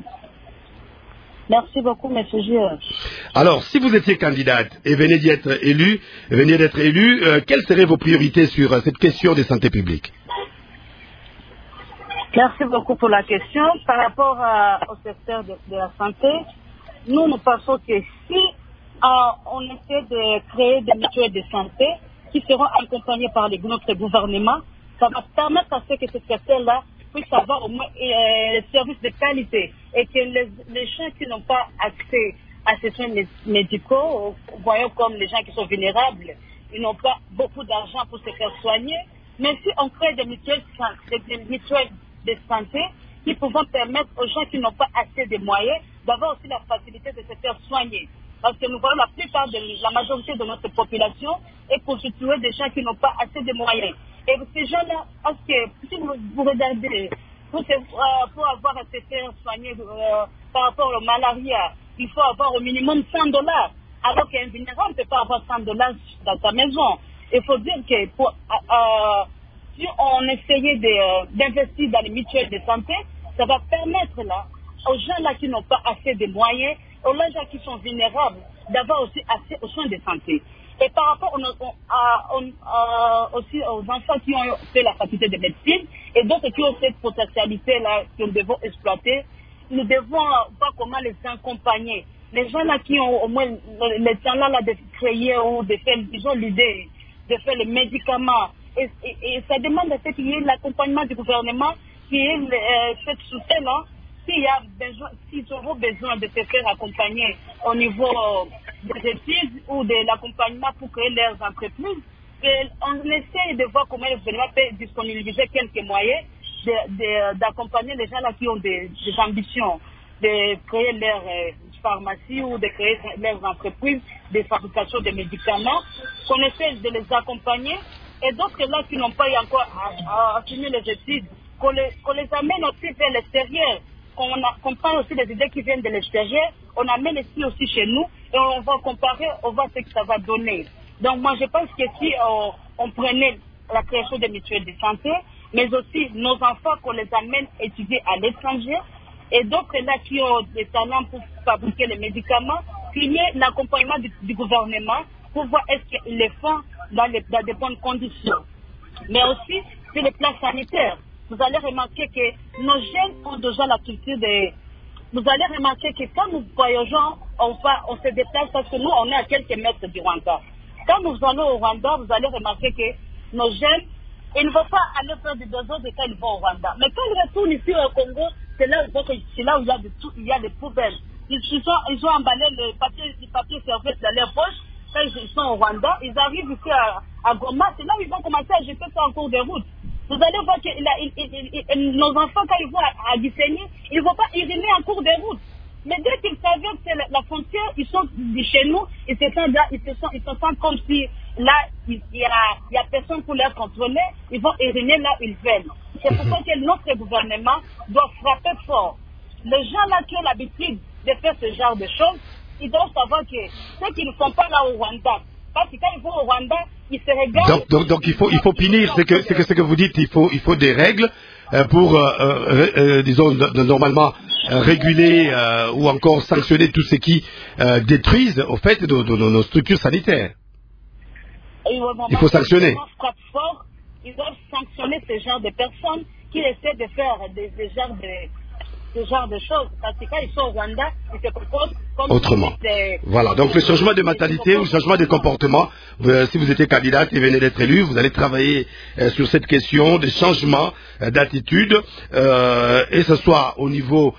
Merci beaucoup, M. Gilles. Alors, si vous étiez candidate et veniez d'être élu, quelles seraient vos priorités sur cette question de santé publique? Merci beaucoup pour la question. Par rapport au secteur de la santé, nous pensons que si on essaie de créer des mutuelles de santé qui seront accompagnées par notre gouvernement, ça va permettre à ce que ce secteur-là puisse avoir au moins les services de qualité et que les gens qui n'ont pas accès à ces soins médicaux, voyons comme les gens qui sont vulnérables, ils n'ont pas beaucoup d'argent pour se faire soigner. Mais si on crée des mutuelles de santé qui pourront permettre aux gens qui n'ont pas assez de moyens d'avoir aussi la facilité de se faire soigner. Parce que nous voyons la majorité de notre population est constituée de gens qui n'ont pas assez de moyens. Et ces gens-là, parce que si vous regardez, pour avoir à se faire soigner par rapport au malaria, il faut avoir au minimum $100. Alors qu'un vulnérable ne peut pas avoir $100 dans sa maison. Il faut dire que si on essayait d'investir dans les mutuelles de santé, ça va permettre aux gens là qui n'ont pas assez de moyens, aux gens qui sont vulnérables, d'avoir aussi accès aux soins de santé. Et par rapport aussi aux enfants qui ont fait la faculté de médecine et d'autres qui ont cette potentialité-là que nous devons exploiter, nous devons voir comment les accompagner. Les gens là qui ont au moins le talent là de créer ou de faire, ils ont l'idée de faire les médicaments. Et ça demande à ce qu'il y ait l'accompagnement du gouvernement, qui ait cette soutien-là. S'ils auront besoin de se faire accompagner au niveau des études ou de l'accompagnement pour créer leurs entreprises, on essaie de voir comment le gouvernement peut disponibiliser quelques moyens d'accompagner les gens là qui ont des ambitions de créer leur pharmacie ou de créer leurs entreprises de fabrication de médicaments, qu'on essaie de les accompagner, et d'autres là qui n'ont pas encore fini les études, qu'on les amène aussi vers l'extérieur, qu'on prend aussi les idées qui viennent de l'extérieur, on amène ici aussi chez nous, et on va comparer, on voit ce que ça va donner. Donc moi je pense que si on prenait la création des mutuelles de santé, mais aussi nos enfants qu'on les amène étudier à l'étranger, et d'autres là qui ont des talents pour fabriquer les médicaments, qu'il y ait l'accompagnement du gouvernement pour voir est-ce qu'ils les font dans de bonnes conditions. mais aussi sur le plan sanitaire. Vous allez remarquer que nos jeunes ont déjà la culture des... Vous allez remarquer que quand nous voyageons, on se déplace parce que nous, on est à quelques mètres du Rwanda. Quand nous allons au Rwanda, vous allez remarquer que nos jeunes, ils ne vont pas aller faire des besoins de quand ils vont au Rwanda. Mais quand ils retournent ici au Congo, c'est là où il y a des poubelles. Ils ont emballé le papier serviette dans leur poche. Quand ils sont au Rwanda, ils arrivent ici à Goma, c'est là où ils vont commencer à jeter ça en cours de route. Vous allez voir que nos enfants, quand ils vont à Gisenyi, ils ne vont pas uriner en cours de route. Mais dès qu'ils savaient que la frontière, ils sont chez nous, ils se sentent comme si là, il y a personne pour les contrôler, ils vont uriner là où ils veulent. C'est pourquoi que notre gouvernement doit frapper fort. Les gens là qui ont l'habitude de faire ce genre de choses, ils doivent savoir que ceux qui ne font pas là au Rwanda, parce que quand ils vont au Rwanda, ils se regardent. Donc il faut punir, c'est que ce que vous dites, il faut des règles pour, disons, normalement réguler ou encore sanctionner tout ce qui détruisent au fait nos structures sanitaires. Il faut sanctionner. Ils doivent sanctionner ce genre de personnes qui essaient de faire ce genre de choses. Parce que quand ils sont au Rwanda, ils se comportent comme autrement. Voilà, donc le changement de mentalité ou le changement de comportement, si vous étiez candidate et venez d'être élu, vous allez travailler sur cette question de changement d'attitude, et ce soit au niveau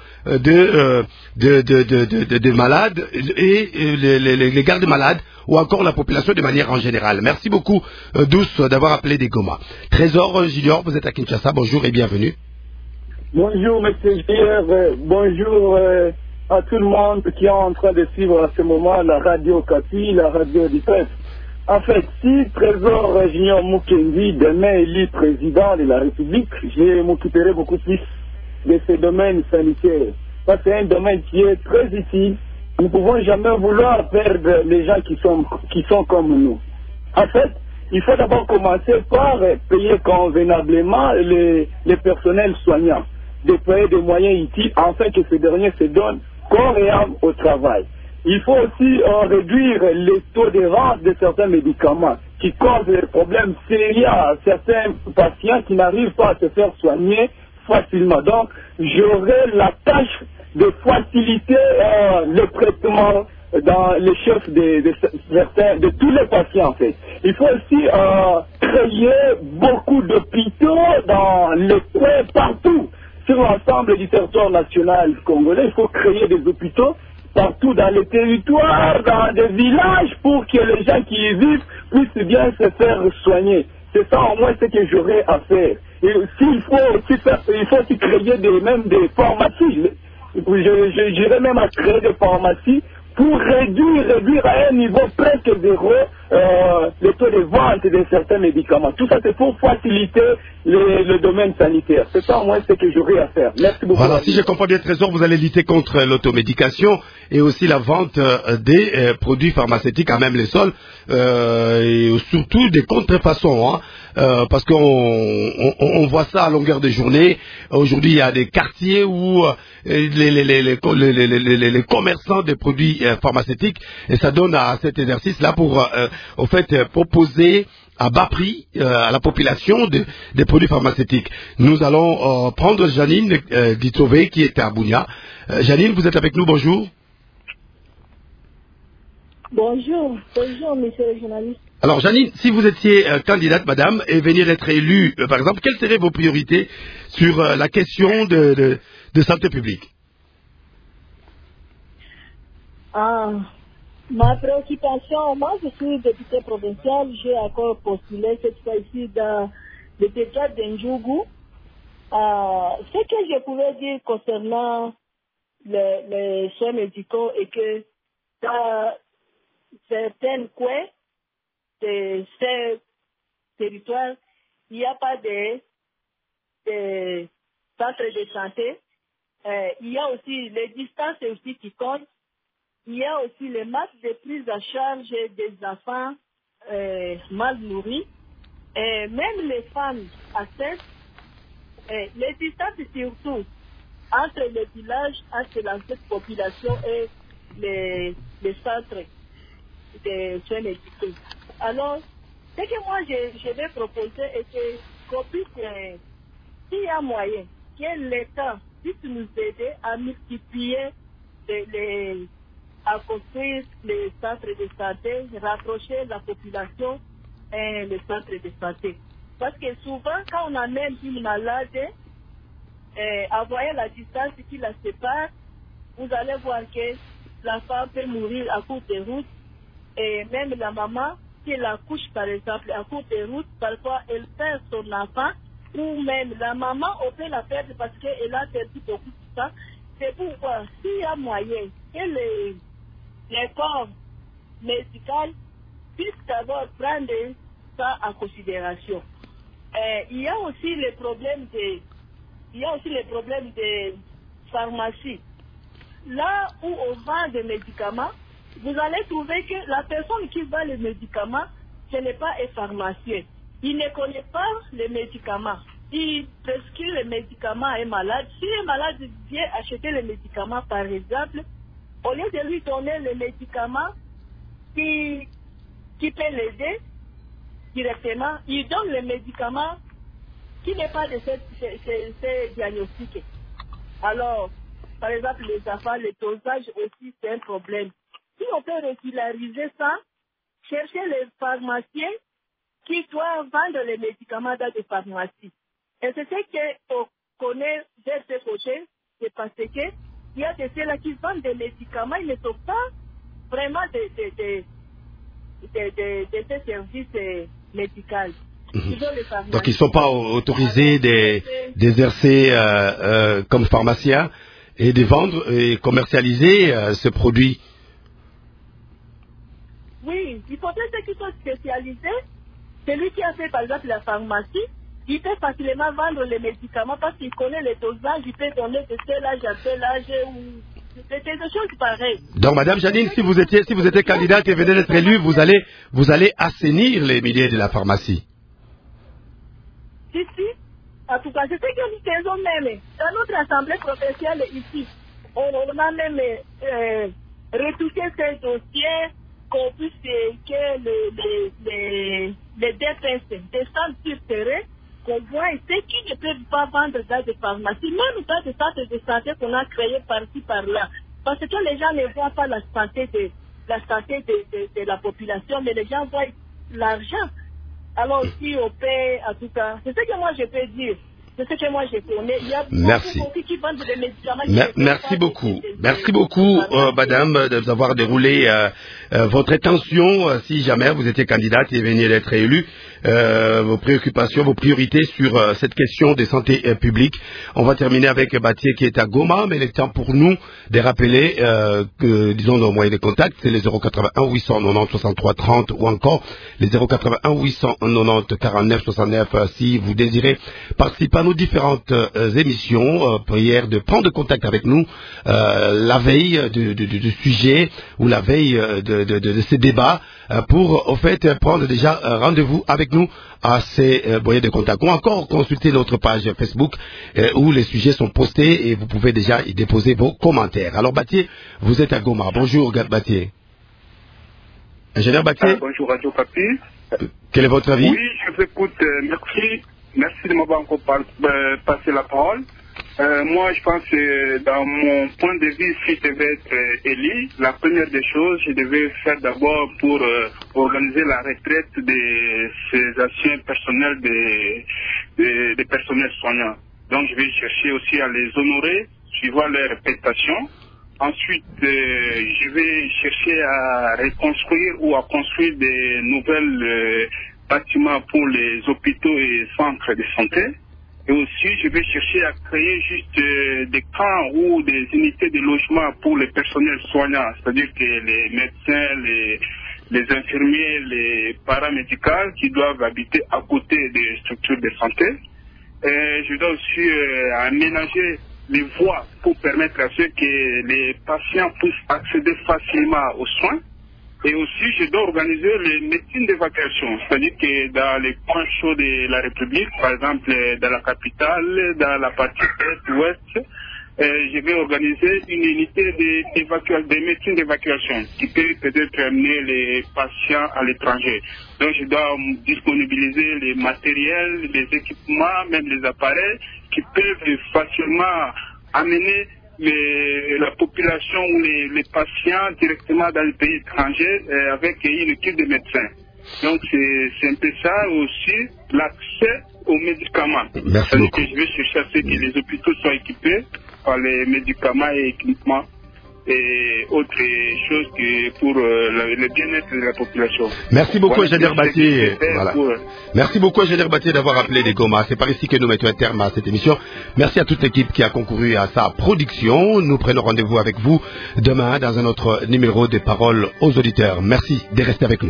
des malades et les gardes malades, ou encore la population de manière en général. Merci beaucoup, Douce, d'avoir appelé des Goma. Trésor Junior, vous êtes à Kinshasa, bonjour et bienvenue. Bonjour, monsieur Gilles, bonjour à tout le monde qui est en train de suivre à ce moment la radio Kapi, la radio du peuple. En fait, si Trésor Junior Mukendi demain élu président de la République, je m'occuperai beaucoup plus de ce domaine sanitaire. Ça, c'est un domaine qui est très utile. Nous ne pouvons jamais vouloir perdre les gens qui sont comme nous. En fait, il faut d'abord commencer par payer convenablement les personnels soignants, déployer des moyens utiles afin que ces derniers se donnent corps et âme au travail. Il faut aussi réduire les taux de vente de certains médicaments qui causent des problèmes sérieux à certains patients qui n'arrivent pas à se faire soigner facilement. Donc, j'aurai la tâche de faciliter le traitement dans les chefs de tous les patients en fait. Il faut aussi créer beaucoup d'hôpitaux dans les coins partout sur l'ensemble du territoire national congolais. Il faut créer des hôpitaux partout dans les territoires, dans des villages, pour que les gens qui y vivent puissent bien se faire soigner. C'est ça au moins ce que j'aurais à faire. Et il faut aussi créer des pharmacies. J'irais même à créer des pharmacies pour réduire à un niveau presque zéro le taux de vente de certains médicaments. Tout ça, c'est pour faciliter le domaine sanitaire. C'est ça au moins ce que j'aurais à faire. Merci beaucoup. Voilà, si je comprends bien, Trésor, vous allez lutter contre l'automédication et aussi la vente des produits pharmaceutiques à même les sols, et surtout des contrefaçons, parce qu'on voit ça à longueur de journée. Aujourd'hui, il y a des quartiers où les commerçants de produits pharmaceutiques, et ça donne à cet exercice-là pour, au fait, proposer à bas prix à la population des produits pharmaceutiques. Nous allons prendre Janine Ditové qui est à Bunia. Janine, vous êtes avec nous, bonjour. Bonjour, monsieur le journaliste. Alors Janine, si vous étiez candidate, madame, et venir être élue, par exemple, quelles seraient vos priorités sur la question de santé publique? Ma préoccupation, moi je suis députée provinciale, j'ai encore postulé cette fois-ci dans le territoire d'Ndjougou. Ce que je pouvais dire concernant les soins médicaux est que dans certains coins de ces territoires, il n'y a pas de centres de santé. Il y a aussi les distances aussi qui comptent. Il y a aussi les masques de prise en charge des enfants mal nourris. Et même les femmes enceintes, les distances surtout entre les villages, entre cette population et les centres de soins médicaux. Alors, Ce que moi je vais proposer est qu'on puisse, s'il y a moyen, que l'État puisse nous aider à multiplier à construire les centres de santé, rapprocher la population et les centres de santé. Parce que souvent, quand on amène une malade, en voyant la distance qui la sépare, vous allez voir que la femme peut mourir à court de route. Et même la maman, si elle accouche par exemple à court de route, parfois elle perd son enfant, ou même la maman, on peut la perdre parce qu'elle a perdu beaucoup de temps. C'est pourquoi, s'il y a moyen que les corps médicaux puissent d'abord prendre ça en considération. Il y a aussi les problèmes de pharmacie. Là où on vend des médicaments, vous allez trouver que la personne qui vend les médicaments, ce n'est pas un pharmacien. Il ne connaît pas les médicaments. Il prescrit les médicaments à un malade. Si un malade vient acheter les médicaments, par exemple, au lieu de lui donner les médicaments qui peut l'aider directement, il donne les médicaments qui n'est pas de ces diagnostics. Alors, par exemple, les enfants, le dosage aussi, c'est un problème. Si on peut régulariser ça, chercher les pharmaciens qui doivent vendre les médicaments dans des pharmacies. Et c'est ce qu'on connaît de ce côté, c'est parce qu'il y a de ceux-là qui vendent des médicaments, ils ne sont pas vraiment des services médicaux. Donc ils ne sont pas autorisés d'exercer comme pharmaciens et de vendre et commercialiser ce produit. Oui, il faudrait ceux qui sont spécialisés. Celui qui a fait par exemple la pharmacie, il peut facilement vendre les médicaments parce qu'il connaît les dosages, il peut donner de tel âge à tel âge ou des choses pareilles. Donc Madame Janine, si vous étiez candidate et venez d'être élue, vous allez assainir les milieux de la pharmacie. Si. En tout cas, c'est ce que nous faisons même. Dans notre assemblée provinciale ici, on a même retouché ces dossiers qu'on puisse que les DPS descendent sur terrain, qu'on voit ceux qui ne peuvent pas vendre dans des pharmacies, même dans des centres de santé qu'on a créés par-ci, par-là. Parce que les gens ne voient pas la santé de la population, mais les gens voient l'argent. Alors si on paie, en tout cas, c'est ce que moi je peux dire. C'est ce que moi je connais. Il y a beaucoup qui vendent des médicaments. Merci beaucoup. Merci beaucoup, madame, de nous avoir déroulé votre intention, si jamais vous étiez candidate et veniez d'être élue, vos préoccupations, vos priorités sur cette question de santé publique. On va terminer avec Batié qui est à Goma, mais il est temps pour nous de rappeler que, disons, nos moyens de contact, c'est les 081 890 63 30 ou encore les 081 890 49 69 si vous désirez participer à nos différentes émissions. Prière de prendre contact avec nous la veille du sujet ou la veille de ces débats pour, au fait, prendre déjà rendez-vous avec nous à ces moyens de contact. Ou encore consulter notre page Facebook où les sujets sont postés et vous pouvez déjà y déposer vos commentaires. Alors Batié, vous êtes à Goma. Bonjour Batié. Ingénieur Batié. Bonjour Radio Capi. Quel est votre avis? Oui, je vous écoute. Merci de m'avoir encore passé la parole. Moi, je pense que dans mon point de vue, si je devais être élu, la première des choses, je devais faire d'abord pour organiser la retraite de ces anciens personnels des personnels soignants. Donc, je vais chercher aussi à les honorer, suivant leur réputation. Ensuite, je vais chercher à reconstruire ou à construire des nouvelles bâtiments pour les hôpitaux et centres de santé. Et aussi, je vais chercher à créer juste des camps ou des unités de logement pour les personnels soignants, c'est-à-dire que les médecins, les infirmiers, les paramédicaux qui doivent habiter à côté des structures de santé. Et je dois aussi aménager les voies pour permettre à ceux que les patients puissent accéder facilement aux soins. Et aussi, je dois organiser les médecines d'évacuation, c'est-à-dire que dans les points chauds de la République, par exemple dans la capitale, dans la partie est-ouest, je vais organiser une unité de médecine d'évacuation qui peut peut-être amener les patients à l'étranger. Donc je dois disponibiliser les matériels, les équipements, même les appareils qui peuvent facilement amener la population ou les patients directement dans le pays étranger avec une équipe de médecins. Donc c'est un peu ça aussi, l'accès aux médicaments. Merci beaucoup. Je vais chercher à ce que les hôpitaux soient équipés par les médicaments et équipements et autres choses que pour le bien-être de la population. Merci beaucoup, voilà, Ingénieur Batier. Voilà. Merci beaucoup, Ingénieur Batier, d'avoir appelé les Goma. C'est par ici que nous mettons un terme à cette émission. Merci à toute l'équipe qui a concouru à sa production. Nous prenons rendez-vous avec vous demain dans un autre numéro des Paroles aux auditeurs. Merci de rester avec nous.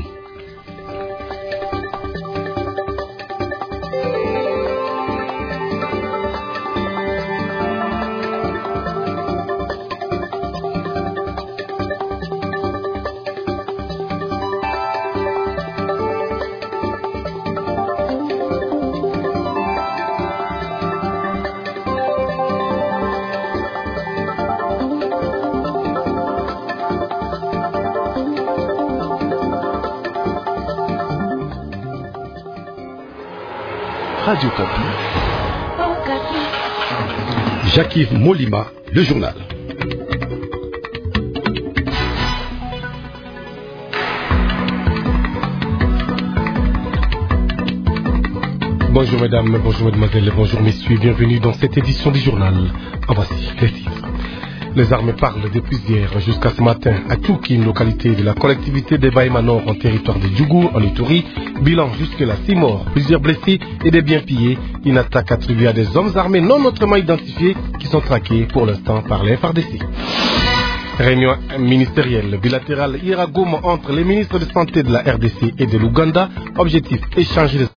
Radio Kapi. Jacques Molima, le journal. Bonjour mesdames, bonjour mesdemoiselles, bonjour messieurs, bienvenue dans cette édition du journal. En voici les titres. Les armées parlent depuis hier jusqu'à ce matin à Tchouki, une localité de la collectivité de Baïmanor en territoire de Djougou, en Ituri. Bilan jusque-là 6 morts, plusieurs blessés et des biens pillés. Une attaque attribuée à des hommes armés non autrement identifiés qui sont traqués pour l'instant par les FARDC. Réunion ministérielle bilatérale hier à Goma entre les ministres de santé de la RDC et de l'Ouganda. Objectif échanger les